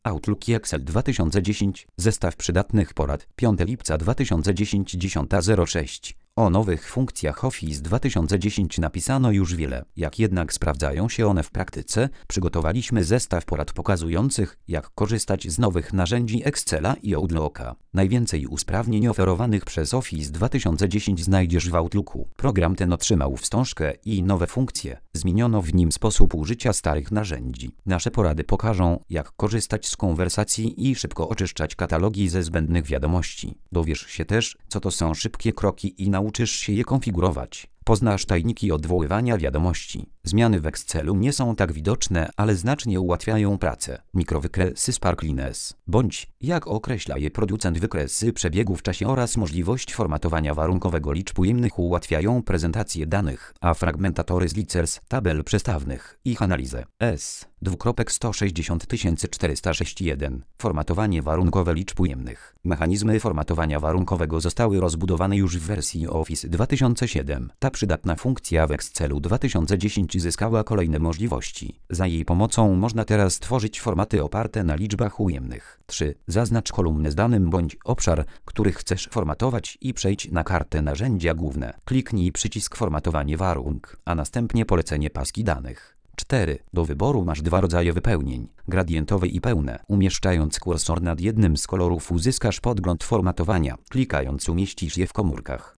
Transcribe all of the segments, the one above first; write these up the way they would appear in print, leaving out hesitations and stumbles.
Outlook i Excel 2010. Zestaw przydatnych porad. 5 lipca 2010 10:06. O nowych funkcjach Office 2010 napisano już wiele, jak jednak sprawdzają się one w praktyce, przygotowaliśmy zestaw porad pokazujących, jak korzystać z nowych narzędzi Excela i Outlooka. Najwięcej usprawnień oferowanych przez Office 2010 znajdziesz w Outlooku. Program ten otrzymał wstążkę i nowe funkcje. Zmieniono w nim sposób użycia starych narzędzi. Nasze porady pokażą, jak korzystać z konwersacji i szybko oczyszczać katalogi ze zbędnych wiadomości. Dowiesz się też, co to są szybkie kroki i nauczysz się je konfigurować. Poznasz tajniki odwoływania wiadomości. Zmiany w Excelu nie są tak widoczne, ale znacznie ułatwiają pracę. Mikrowykresy Sparkliness. Bądź, jak określa je producent, wykresy przebiegu w czasie oraz możliwość formatowania warunkowego liczb ujemnych ułatwiają prezentację danych, a fragmentatory z literc, tabel przestawnych, ich analizę. 160406.1. Formatowanie warunkowe liczb ujemnych. Mechanizmy formatowania warunkowego zostały rozbudowane już w wersji Office 2007. Ta przydatna funkcja w Excelu 2010 zyskała kolejne możliwości. Za jej pomocą można teraz tworzyć formaty oparte na liczbach ujemnych. 3. Zaznacz kolumnę z danym bądź obszar, który chcesz formatować i przejdź na kartę narzędzia główne. Kliknij przycisk Formatowanie warunk, a następnie polecenie paski danych. 4. Do wyboru masz dwa rodzaje wypełnień, gradientowe i pełne. Umieszczając kursor nad jednym z kolorów uzyskasz podgląd formatowania. Klikając umieścisz je w komórkach.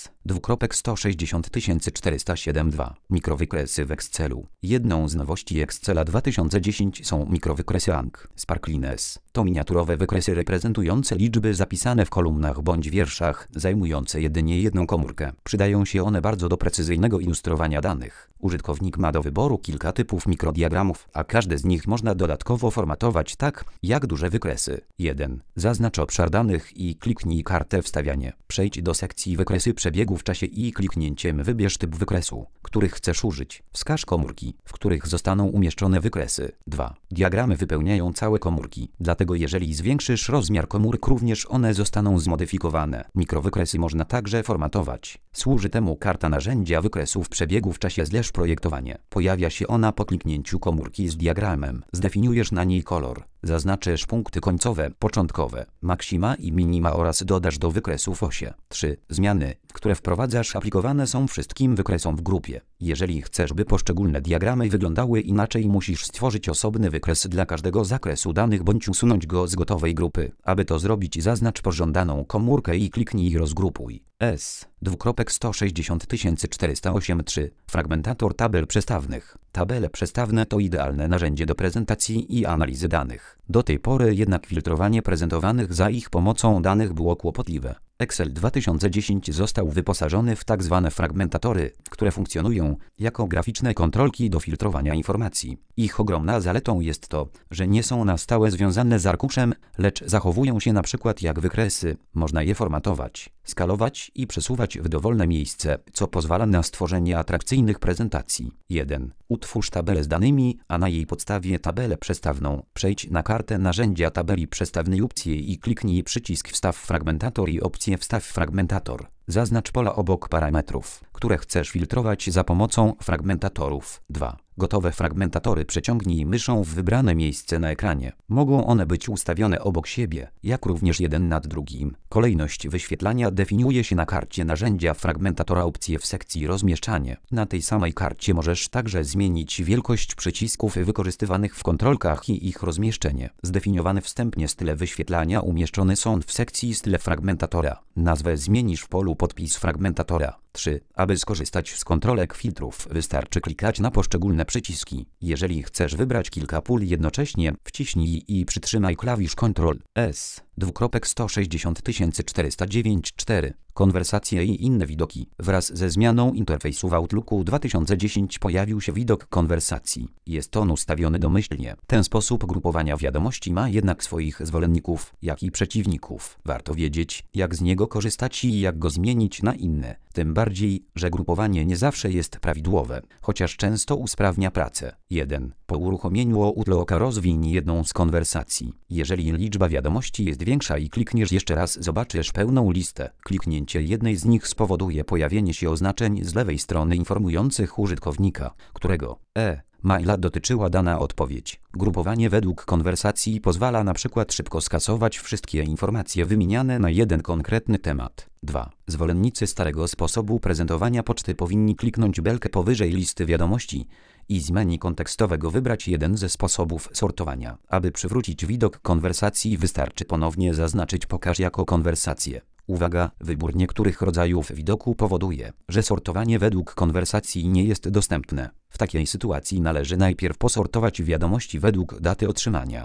1600407.2. Mikrowykresy w Excelu. Jedną z nowości Excela 2010 są mikrowykresy Sparkliness. To miniaturowe wykresy reprezentujące liczby zapisane w kolumnach bądź wierszach, zajmujące jedynie jedną komórkę. Przydają się one bardzo do precyzyjnego ilustrowania danych. Użytkownik ma do wyboru kilka typów mikrodiagramów, a każde z nich można dodatkowo formatować tak, jak duże wykresy. 1. Zaznacz obszar danych i kliknij kartę Wstawianie. Przejdź do sekcji Wykresy przebiegu w czasie i kliknięciem wybierz typ wykresu, który chcesz użyć. Wskaż komórki, w których zostaną umieszczone wykresy. 2. Diagramy wypełniają całe komórki, dlatego jeżeli zwiększysz rozmiar komórek, również one zostaną zmodyfikowane. Mikrowykresy można także formatować. Służy temu karta narzędzia wykresów przebiegu w czasie projektowanie. Pojawia się ona po kliknięciu komórki z diagramem. Zdefiniujesz na niej kolor. Zaznaczysz punkty końcowe, początkowe, maksima i minima oraz dodasz do wykresów osie. 3. Zmiany, które wprowadzasz, aplikowane są wszystkim wykresom w grupie. Jeżeli chcesz, by poszczególne diagramy wyglądały inaczej, musisz stworzyć osobny wykres dla każdego zakresu danych bądź usunąć go z gotowej grupy. Aby to zrobić, zaznacz pożądaną komórkę i kliknij rozgrupuj. 1600408.3. Fragmentator tabel przestawnych. Tabele przestawne to idealne narzędzie do prezentacji i analizy danych. Do tej pory jednak filtrowanie prezentowanych za ich pomocą danych było kłopotliwe. Excel 2010 został wyposażony w tzw. fragmentatory, które funkcjonują jako graficzne kontrolki do filtrowania informacji. Ich ogromna zaletą jest to, że nie są na stałe związane z arkuszem, lecz zachowują się na przykład jak wykresy. Można je formatować, skalować i przesuwać w dowolne miejsce, co pozwala na stworzenie atrakcyjnych prezentacji. 1. Utwórz tabelę z danymi, a na jej podstawie tabelę przestawną. Przejdź na kartę narzędzia tabeli przestawnej opcję i kliknij przycisk Wstaw fragmentator i opcję Wstaw fragmentator. Zaznacz pola obok parametrów, które chcesz filtrować za pomocą fragmentatorów. 2. Gotowe fragmentatory przeciągnij myszą w wybrane miejsce na ekranie. Mogą one być ustawione obok siebie, jak również jeden nad drugim. Kolejność wyświetlania definiuje się na karcie narzędzia fragmentatora opcje w sekcji Rozmieszczanie. Na tej samej karcie możesz także zmienić wielkość przycisków wykorzystywanych w kontrolkach i ich rozmieszczenie. Zdefiniowane wstępnie style wyświetlania umieszczone są w sekcji Style fragmentatora. Nazwę zmienisz w polu Podpis fragmentatora. 3. Aby skorzystać z kontrolek filtrów, wystarczy klikać na poszczególne przyciski. Jeżeli chcesz wybrać kilka pól jednocześnie, wciśnij i przytrzymaj klawisz Ctrl S. 2.160409.4. Konwersacje i inne widoki. Wraz ze zmianą interfejsu w Outlooku 2010 pojawił się widok konwersacji. Jest on ustawiony domyślnie. Ten sposób grupowania wiadomości ma jednak swoich zwolenników, jak i przeciwników. Warto wiedzieć, jak z niego korzystać i jak go zmienić na inne. Tym bardziej, że grupowanie nie zawsze jest prawidłowe, chociaż często usprawnia pracę. 1. Po uruchomieniu Outlooka rozwiń jedną z konwersacji. Jeżeli liczba wiadomości jest większa i klikniesz jeszcze raz, zobaczysz pełną listę. Kliknięcie jednej z nich spowoduje pojawienie się oznaczeń z lewej strony informujących użytkownika, którego maila dotyczyła dana odpowiedź. Grupowanie według konwersacji pozwala na przykład szybko skasować wszystkie informacje wymieniane na jeden konkretny temat. 2. Zwolennicy starego sposobu prezentowania poczty powinni kliknąć belkę powyżej listy wiadomości i z menu kontekstowego wybrać jeden ze sposobów sortowania. Aby przywrócić widok konwersacji, wystarczy ponownie zaznaczyć Pokaż jako konwersację. Uwaga, wybór niektórych rodzajów widoku powoduje, że sortowanie według konwersacji nie jest dostępne. W takiej sytuacji należy najpierw posortować wiadomości według daty otrzymania.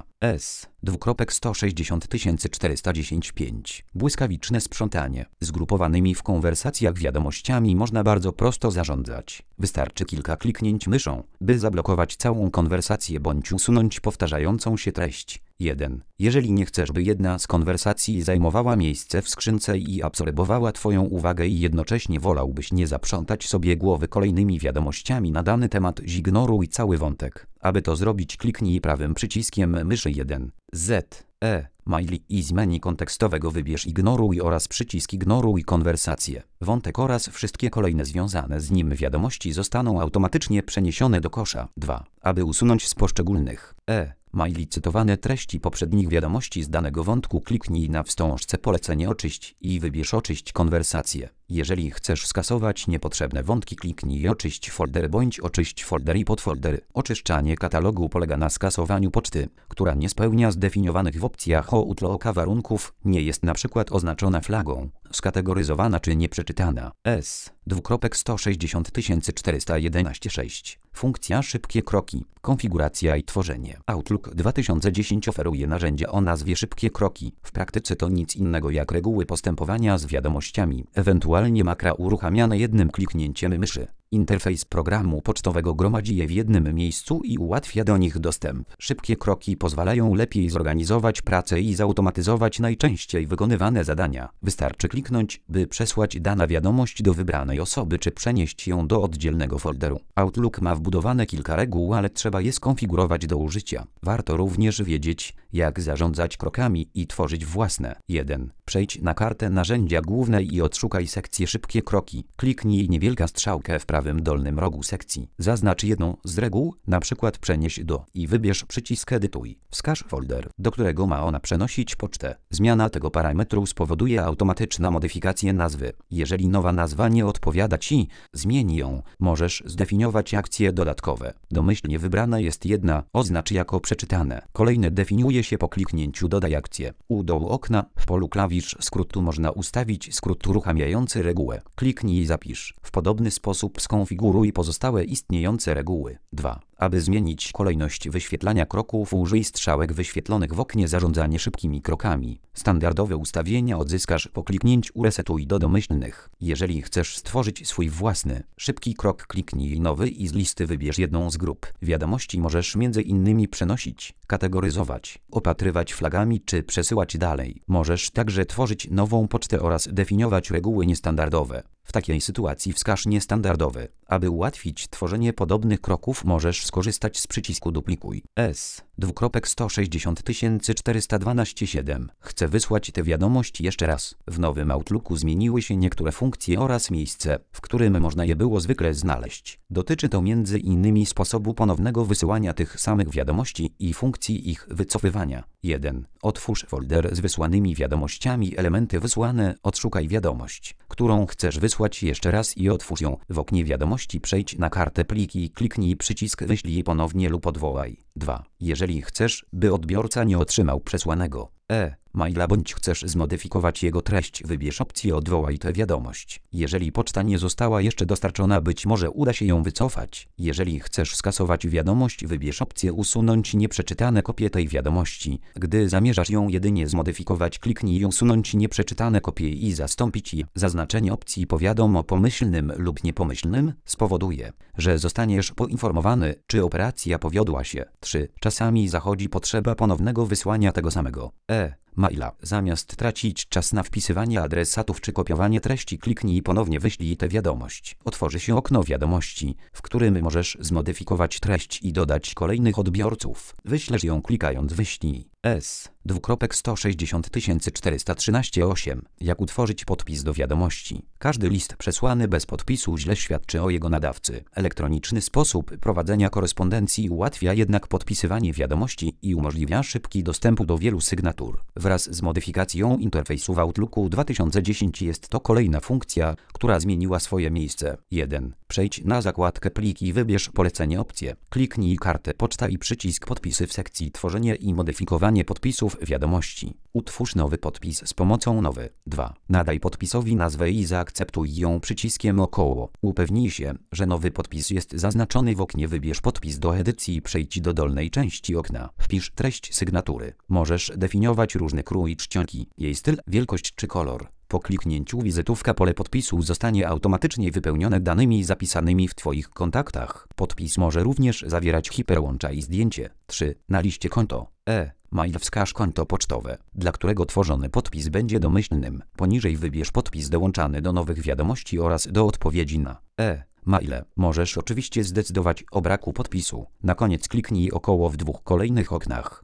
S:160410.5. Błyskawiczne sprzątanie. Zgrupowanymi w konwersacjach wiadomościami można bardzo prosto zarządzać. Wystarczy kilka kliknięć myszą, by zablokować całą konwersację bądź usunąć powtarzającą się treść. 1. Jeżeli nie chcesz, by jedna z konwersacji zajmowała miejsce w skrzynce i absorbowała Twoją uwagę i jednocześnie wolałbyś nie zaprzątać sobie głowy kolejnymi wiadomościami na dany temat, zignoruj cały wątek. Aby to zrobić, kliknij prawym przyciskiem myszy 1. Mail i z menu kontekstowego wybierz Ignoruj oraz przycisk Ignoruj konwersację. Wątek oraz wszystkie kolejne związane z nim wiadomości zostaną automatycznie przeniesione do kosza. 2. Aby usunąć z poszczególnych maili cytowane treści poprzednich wiadomości z danego wątku, kliknij na wstążce Polecenie Oczyść i wybierz Oczyść konwersację. Jeżeli chcesz skasować niepotrzebne wątki, kliknij Oczyść folder bądź Oczyść folder i podfoldery. Oczyszczanie katalogu polega na skasowaniu poczty, która nie spełnia zdefiniowanych w opcjach Outlooka warunków, nie jest na przykład oznaczona flagą, skategoryzowana czy nieprzeczytana. S:260411.6. Funkcja Szybkie kroki. Konfiguracja i tworzenie. Outlook 2010 oferuje narzędzia o nazwie Szybkie kroki. W praktyce to nic innego jak reguły postępowania z wiadomościami, ewentualnie makra uruchamiane jednym kliknięciem myszy. Interfejs programu pocztowego gromadzi je w jednym miejscu i ułatwia do nich dostęp. Szybkie kroki pozwalają lepiej zorganizować pracę i zautomatyzować najczęściej wykonywane zadania. Wystarczy kliknąć, by przesłać dana wiadomość do wybranej osoby czy przenieść ją do oddzielnego folderu. Outlook ma wbudowane kilka reguł, ale trzeba je skonfigurować do użycia. Warto również wiedzieć, jak zarządzać krokami i tworzyć własne. 1. Przejdź na kartę narzędzia głównej i odszukaj sekcję Szybkie kroki. Kliknij niewielka strzałkę w prawym dolnym rogu sekcji. Zaznacz jedną z reguł, np. przenieś do i wybierz przycisk Edytuj. Wskaż folder, do którego ma ona przenosić pocztę. Zmiana tego parametru spowoduje automatyczną modyfikację nazwy. Jeżeli nowa nazwa nie odpowiada Ci, zmień ją. Możesz zdefiniować akcje dodatkowe. Domyślnie wybrana jest jedna, oznacz jako przeczytane. Kolejne definiuje się po kliknięciu Dodaj akcję. U dołu okna, w polu klawisz skrótu można ustawić skrót uruchamiający regułę. Kliknij i zapisz. W podobny sposób skonfiguruj pozostałe istniejące reguły. 2. Aby zmienić kolejność wyświetlania kroków, użyj strzałek wyświetlonych w oknie Zarządzanie szybkimi krokami. Standardowe ustawienia odzyskasz po kliknięciu Resetuj do domyślnych. Jeżeli chcesz stworzyć swój własny szybki krok, kliknij Nowy i z listy wybierz jedną z grup. Wiadomości możesz m.in. przenosić, kategoryzować, opatrywać flagami czy przesyłać dalej. Możesz także tworzyć nową pocztę oraz definiować reguły niestandardowe. W takiej sytuacji wskaż niestandardowy. Aby ułatwić tworzenie podobnych kroków, możesz skorzystać z przycisku Duplikuj. S:160412.7. Chcę wysłać tę wiadomość jeszcze raz. W nowym Outlooku zmieniły się niektóre funkcje oraz miejsce, w którym można je było zwykle znaleźć. Dotyczy to m.in. sposobu ponownego wysyłania tych samych wiadomości i funkcji ich wycofywania. 1. Otwórz folder z wysłanymi wiadomościami. Elementy wysłane. Odszukaj wiadomość, którą chcesz wysłać jeszcze raz i otwórz ją. W oknie wiadomości przejdź na kartę Pliki i kliknij przycisk Wyślij ponownie lub odwołaj. 2. Jeżeli chcesz, by odbiorca nie otrzymał przesłanego maila bądź chcesz zmodyfikować jego treść, wybierz opcję Odwołaj tę wiadomość. Jeżeli poczta nie została jeszcze dostarczona, być może uda się ją wycofać. Jeżeli chcesz skasować wiadomość, wybierz opcję Usunąć nieprzeczytane kopie tej wiadomości. Gdy zamierzasz ją jedynie zmodyfikować, kliknij Usunąć nieprzeczytane kopie i zastąpić je. Zaznaczenie opcji Powiadom o pomyślnym lub niepomyślnym spowoduje, że zostaniesz poinformowany, czy operacja powiodła się. 3. Czasami zachodzi potrzeba ponownego wysłania tego samego maila. Zamiast tracić czas na wpisywanie adresatów czy kopiowanie treści, kliknij Ponownie wyślij tę wiadomość. Otworzy się okno wiadomości, w którym możesz zmodyfikować treść i dodać kolejnych odbiorców. Wyślesz ją klikając Wyślij. S. 2.160413 Jak utworzyć podpis do wiadomości. Każdy list przesłany bez podpisu źle świadczy o jego nadawcy. Elektroniczny sposób prowadzenia korespondencji ułatwia jednak podpisywanie wiadomości i umożliwia szybki dostęp do wielu sygnatur. Wraz z modyfikacją interfejsu w Outlooku 2010 jest to kolejna funkcja, która zmieniła swoje miejsce. 1. Przejdź na zakładkę Plik i wybierz polecenie opcję. Kliknij kartę poczta i przycisk Podpisy w sekcji Tworzenie i modyfikowanie podpisów wiadomości. Utwórz nowy podpis z pomocą nowy. 2. Nadaj podpisowi nazwę i zaakceptuj ją przyciskiem około. Upewnij się, że nowy podpis jest zaznaczony w oknie Wybierz podpis do edycji i przejdź do dolnej części okna. Wpisz treść sygnatury. Możesz definiować różny krój czcionki, jej styl, wielkość czy kolor. Po kliknięciu wizytówka pole podpisu zostanie automatycznie wypełnione danymi zapisanymi w Twoich kontaktach. Podpis może również zawierać hiperłącza i zdjęcie. 3. Na liście konto mail wskaż konto pocztowe, dla którego tworzony podpis będzie domyślnym. Poniżej wybierz podpis dołączany do nowych wiadomości oraz do odpowiedzi na maile. Możesz oczywiście zdecydować o braku podpisu. Na koniec kliknij około w dwóch kolejnych oknach.